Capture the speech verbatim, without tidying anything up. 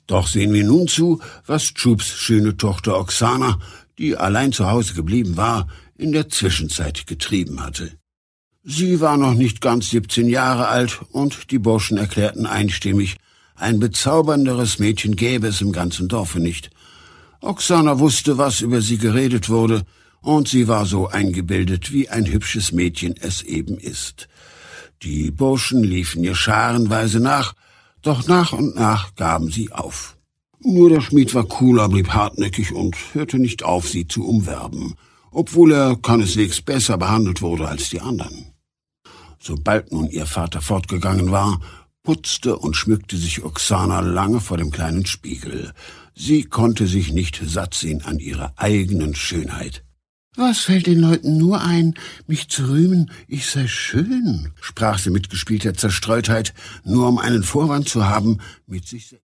Doch sehen wir nun zu, was Tschubs schöne Tochter Oksana, die allein zu Hause geblieben war, in der Zwischenzeit getrieben hatte. Sie war noch nicht ganz siebzehn Jahre alt, und die Burschen erklärten einstimmig, ein bezaubernderes Mädchen gäbe es im ganzen Dorfe nicht. Oksana wusste, was über sie geredet wurde, und sie war so eingebildet, wie ein hübsches Mädchen es eben ist. Die Burschen liefen ihr scharenweise nach, doch nach und nach gaben sie auf. Nur der Schmied war cooler, blieb hartnäckig und hörte nicht auf, sie zu umwerben, obwohl er keineswegs besser behandelt wurde als die anderen. Sobald nun ihr Vater fortgegangen war, putzte und schmückte sich Oksana lange vor dem kleinen Spiegel. Sie konnte sich nicht satt sehen an ihrer eigenen Schönheit. »Was fällt den Leuten nur ein, mich zu rühmen, ich sei schön«, sprach sie mit gespielter Zerstreutheit, nur um einen Vorwand zu haben, mit sich